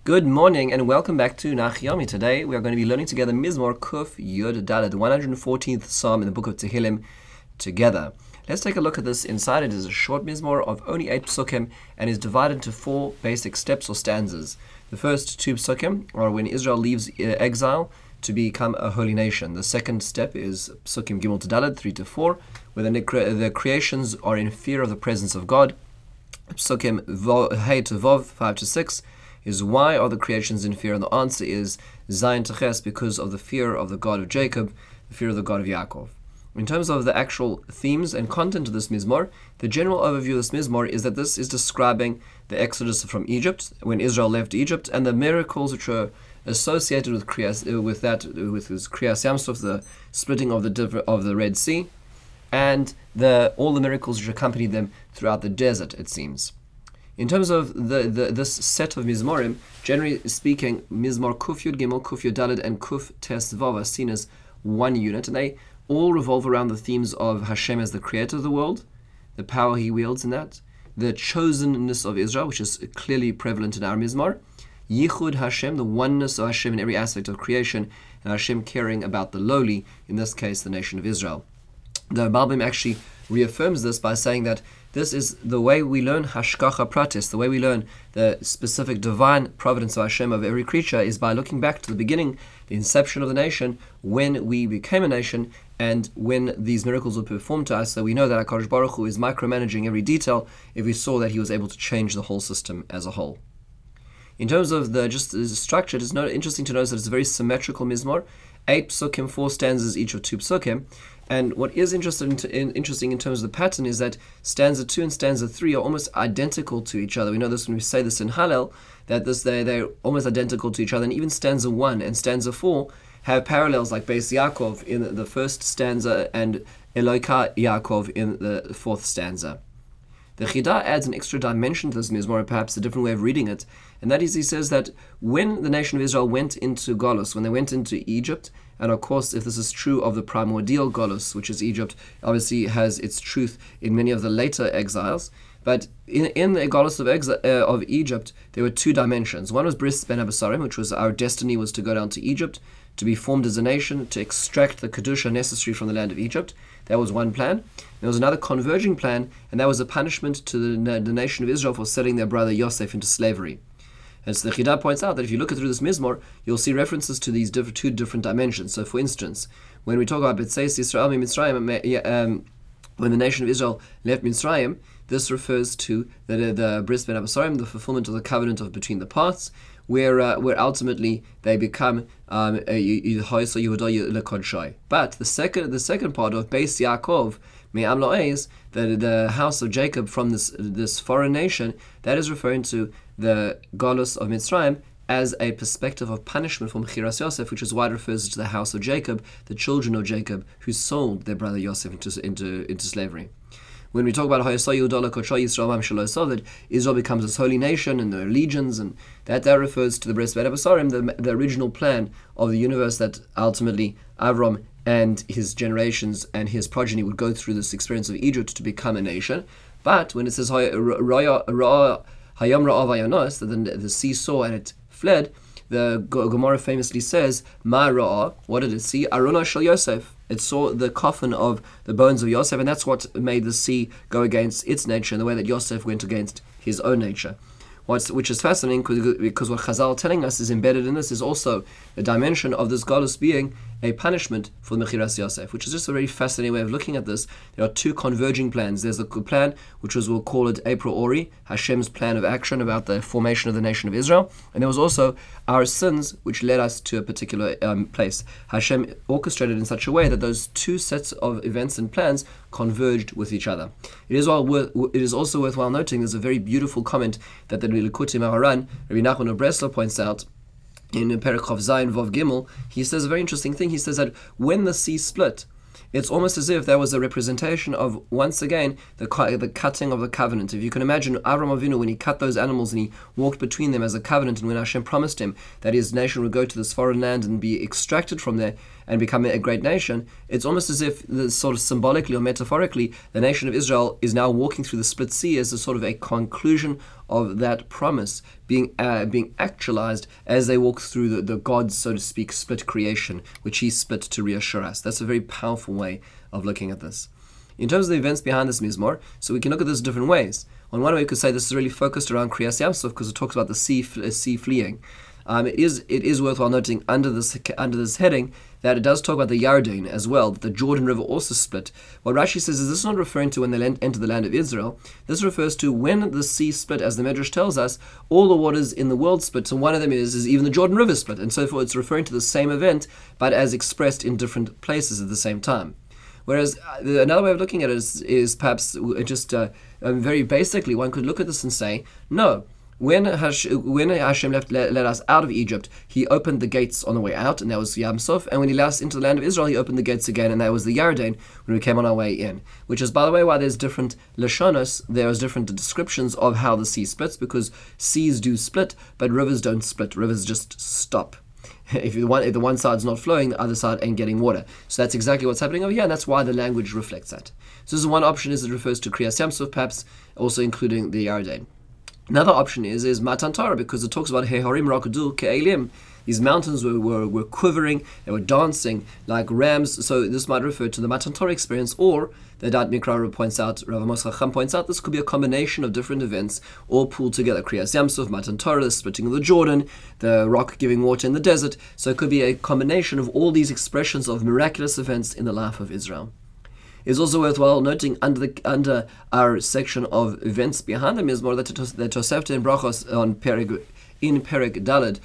Good morning and welcome back to Nach Yomi. Today we are going to be learning together Mizmor Kuf Yud Dalet, the 114th Psalm in the book of Tehillim together. Let's take a look at this. Inside it is a short Mizmor of only 8 psukim and is divided into 4 basic steps or stanzas. The first 2 psukim are when Israel leaves exile to become a holy nation. The second step is psukim Gimel to Dalet, 3 to 4, where the creations are in fear of the presence of God. Psukim Hey to Vov, 5 to 6, is why are the creations in fear? And the answer is Zayin to Ches, because of the fear of the God of Jacob, the fear of the God of Yaakov. In terms of the actual themes and content of this Mizmor, the general overview of this Mizmor is that this is describing the exodus from Egypt, when Israel left Egypt, and the miracles which were associated with Kriyas Yam Suf, the splitting of the Red Sea, and all the miracles which accompanied them throughout the desert, it seems. In terms of this set of Mizmorim, generally speaking, Mizmor Kuf Yud Gimel, Kuf Yud Dalet, and Kuf Tes Vav are seen as one unit, and they all revolve around the themes of Hashem as the creator of the world, the power he wields in that, the chosenness of Israel, which is clearly prevalent in our Mizmor, Yichud Hashem, the oneness of Hashem in every aspect of creation, and Hashem caring about the lowly, in this case the nation of Israel. The Malbim actually reaffirms this by saying that this is the way we learn Hashgacha Pratis, the way we learn the specific divine providence of Hashem of every creature is by looking back to the beginning, the inception of the nation, when we became a nation, and when these miracles were performed to us. So we know that HaKadosh Baruch Hu is micromanaging every detail if we saw that he was able to change the whole system as a whole. In terms of the structure, it's interesting to notice that it's a very symmetrical Mizmor, 8 psukim, 4 stanzas, each of 2 psukim. And what is interesting in terms of the pattern is that stanza 2 and stanza 3 are almost identical to each other. We know this when we say this in Hallel, that they're almost identical to each other. And even stanza 1 and stanza 4 have parallels, like Beis Yaakov in the first stanza and Eloka Yaakov in the 4th stanza. The Chida adds an extra dimension to this Mizmor, perhaps a different way of reading it, and that is, he says that when the nation of Israel went into Golus, when they went into Egypt, and of course, if this is true of the primordial Golus, which is Egypt, obviously has its truth in many of the later exiles, but in the Golus of Egypt, there were 2 dimensions. One was Bris Ben Abasarim, which was our destiny was to go down to Egypt, to be formed as a nation, to extract the Kedusha necessary from the land of Egypt. That was one plan. There was another converging plan, and that was a punishment to the nation of Israel for selling their brother Yosef into slavery. And so the Chida points out that if you look through this Mizmor, you'll see references to these 2 different dimensions. So for instance, when we talk about B'tzeis Yisrael Mitzrayim, when the nation of Israel left Mitzrayim, this refers to the Bris Ben Abasarim, the fulfillment of the covenant between the parts, where ultimately they become But the second part of Beis Yaakov, Me'am Lo'ez, the house of Jacob from this foreign nation, that is referring to the Golus of Mitzrayim as a perspective of punishment from Mechiras Yosef, which is why it refers to the house of Jacob, the children of Jacob, who sold their brother Yosef into slavery. When we talk about that Israel becomes this holy nation and the legions, and that refers to the Bris Ben Abasarim, the original plan of the universe, that ultimately Avram and his generations and his progeny would go through this experience of Egypt to become a nation. But when it says Hayam Ra'av Hayanos, that the sea saw and it fled, the Gemara famously says, Ma Ra'a, what did it see? Aruna Shel Yosef. It saw the coffin of the bones of Yosef, and that's what made the sea go against its nature in the way that Yosef went against his own nature. Which is fascinating, because what Chazal are telling us is embedded in this is also a dimension of this Golus being a punishment for the Mechiras Yosef, which is just a very fascinating way of looking at this. There are 2 converging plans. There's the plan, which we'll call it a priori, Hashem's plan of action about the formation of the nation of Israel, and there was also our sins, which led us to a particular place. Hashem orchestrated in such a way that those 2 sets of events and plans converged with each other. It is also worthwhile noting there's a very beautiful comment that the Likutim Aharan, Rabbi Nachman of Breslau, points out in Perek Chav Zayin Vav Gimel. He says a very interesting thing. He says that when the sea split, it's almost as if there was a representation of, once again, the cutting of the covenant. If you can imagine Avram Avinu, when he cut those animals and he walked between them as a covenant, and when Hashem promised him that his nation would go to this foreign land and be extracted from there and become a great nation, it's almost as if, sort of symbolically or metaphorically, the nation of Israel is now walking through the split sea as a sort of a conclusion of that promise being actualized as they walk through the God's, so to speak, split creation, which he split to reassure us. That's a very powerful way of looking at this. In terms of the events behind this Mizmor, so we can look at this different ways. On one way, we could say this is really focused around Kriyas Yamsuf because it talks about the sea fleeing. It is worthwhile noting under this heading that it does talk about the Yarden as well, that the Jordan River also split. What Rashi says is this is not referring to when they enter the land of Israel. This refers to when the sea split, as the Medrash tells us, all the waters in the world split. So one of them is even the Jordan River split, and so forth. It's referring to the same event, but as expressed in different places at the same time. Whereas another way of looking at it is perhaps just very basically, one could look at this and say, no, when Hashem let us out of Egypt, he opened the gates on the way out, and that was Yam Suf, and when he let us into the land of Israel, he opened the gates again, and that was the Yarden, when we came on our way in. Which is, by the way, why there's different Lashonos, there's different descriptions of how the sea splits, because seas do split, but rivers don't split, rivers just stop. If the one side's not flowing, the other side ain't getting water. So that's exactly what's happening over here, and that's why the language reflects that. So this is one option, is it refers to Kriyas Yamsuf, perhaps also including the Yarden. Another option is Matan Torah, because it talks about Hehorim Rakdu Ke'elim. These mountains were quivering, they were dancing like rams. So this might refer to the Matan Torah experience, or the Dat Mikra points out, Rav Amos Chacham points out, this could be a combination of different events all pulled together. Kriyas Yamsuf, Matan Torah, the splitting of the Jordan, the rock giving water in the desert. So it could be a combination of all these expressions of miraculous events in the life of Israel. It's also worthwhile noting under our section of events behind the Mizmor that Tosefta in Brachos in Perek Daled,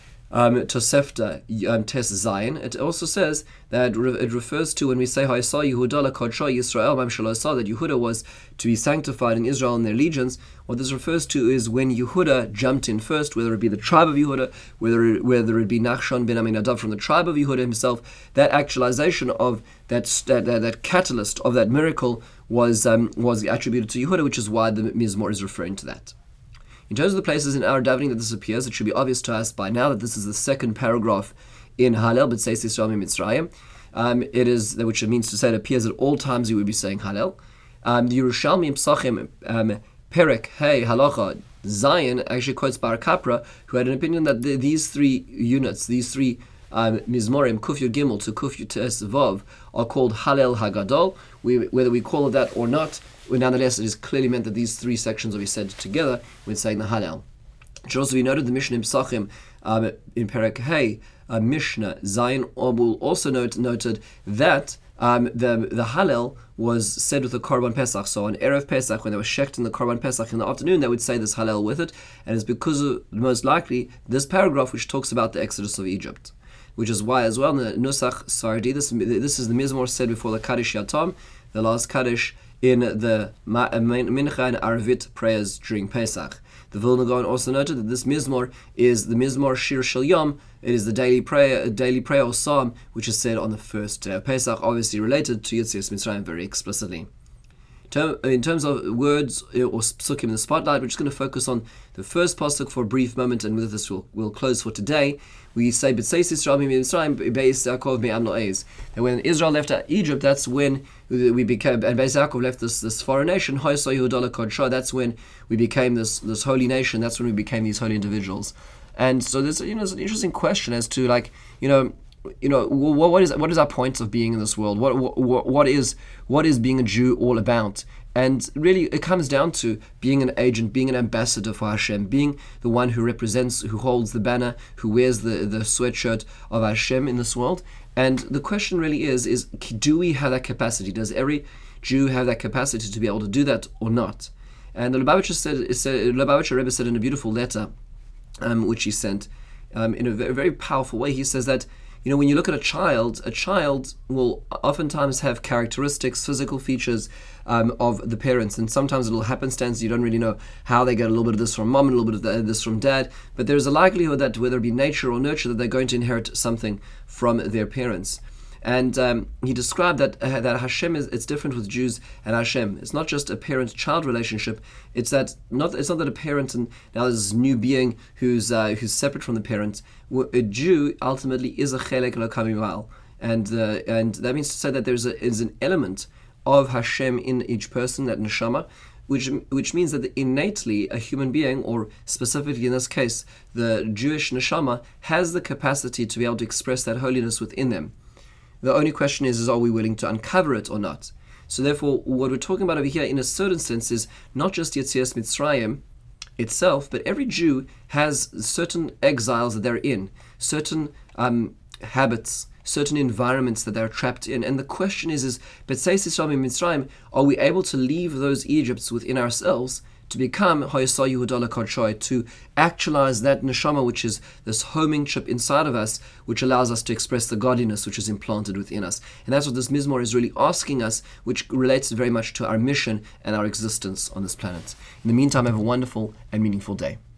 Tosefta Tes Zayin, it also says that it refers to when we say Ha'isa Yehuda LaKodsho Yisrael Mam Shalasa, that Yehuda was to be sanctified in Israel and their legions. What this refers to is when Yehuda jumped in first, whether it be the tribe of Yehuda, whether it be Nachshon ben Aminadab from the tribe of Yehuda himself, that actualization of that catalyst of that miracle was attributed to Yehuda, which is why the Mizmor is referring to that. In terms of the places in our davening that this appears, it should be obvious to us by now that this is the second paragraph in Hallel B'Tzeis Yisrael Mitzrayim. It is, which means to say it appears at all times you would be saying Hallel. The Yerushalmi Psachim Perek Hey Halacha Zion actually quotes Bar Kapra, who had an opinion that these three units, these three Mizmorim, Kuf Yud Gimel to Kuf Yud Tes Vav, are called Hallel Hagadol. Whether we call it that or not, nonetheless, it is clearly meant that these three sections will be said together when saying the Hallel. It should also be noted the Mishnah in Psachim in Perek Hey, Mishnah Zion Obul also noted that the Hallel was said with the Korban Pesach. So on Erev Pesach, when they were shecht in the Korban Pesach in the afternoon, they would say this Hallel with it, and it's because of, most likely, this paragraph which talks about the Exodus of Egypt. Which is why as well, in the Nusach Sardi, this is the Mizmor said before the Kaddish Yatom, the last Kaddish in the Mincha and Arvit prayers during Pesach. The Vilna Gaon also noted that this Mizmor is the Mizmor Shir Shel Yom. It is the daily prayer or psalm which is said on the first day of Pesach, obviously related to Yetzias Mitzrayim very explicitly. In terms of words or psukim in the spotlight, we're just going to focus on the first pasuk for a brief moment, and with this we'll close for today. We say, "B'tzeis Yisrael mi'Mitzrayim be'eis Yaakov me'am lo'ez." That when Israel left Egypt, that's when we became, and Beis Yaakov left this foreign nation. Ha'isa Yehuda LaKodsho. That's when we became this holy nation. That's when we became these holy individuals. And so there's it's an interesting question as to what is our point of being in this world? What is being a Jew all about? And really, it comes down to being an agent, being an ambassador for Hashem, being the one who represents, who holds the banner, who wears the sweatshirt of Hashem in this world. And the question really is do we have that capacity? Does every Jew have that capacity to be able to do that or not? And the Lubavitcher Rebbe said in a beautiful letter, which he sent in a very powerful way, he says that, when you look at a child will oftentimes have characteristics, physical features of the parents, and sometimes it'll happenstance. You don't really know how they get a little bit of this from mom and a little bit of this from dad, but there's a likelihood that whether it be nature or nurture, that they're going to inherit something from their parents. And he described that Hashem it's different with Jews and Hashem. It's not just a parent-child relationship. It's not that a parent and now there's this new being who's separate from the parent. A Jew ultimately is a chelek lokam mimal, and that means to say that is an element of Hashem in each person, that neshama, which means that innately a human being, or specifically in this case, the Jewish neshama, has the capacity to be able to express that holiness within them. The only question is are we willing to uncover it or not? So therefore, what we're talking about over here, in a certain sense, is not just Yetzias Mitzrayim itself, but every Jew has certain exiles that they're in, certain habits, certain environments that they're trapped in. And the question is B'tzeis Yisrael Mitzrayim, are we able to leave those Egypts within ourselves to become Hoysa Yehuda L'Kodshoy, to actualize that neshama, which is this homing chip inside of us, which allows us to express the godliness which is implanted within us. And that's what this Mizmor is really asking us, which relates very much to our mission and our existence on this planet. In the meantime, have a wonderful and meaningful day.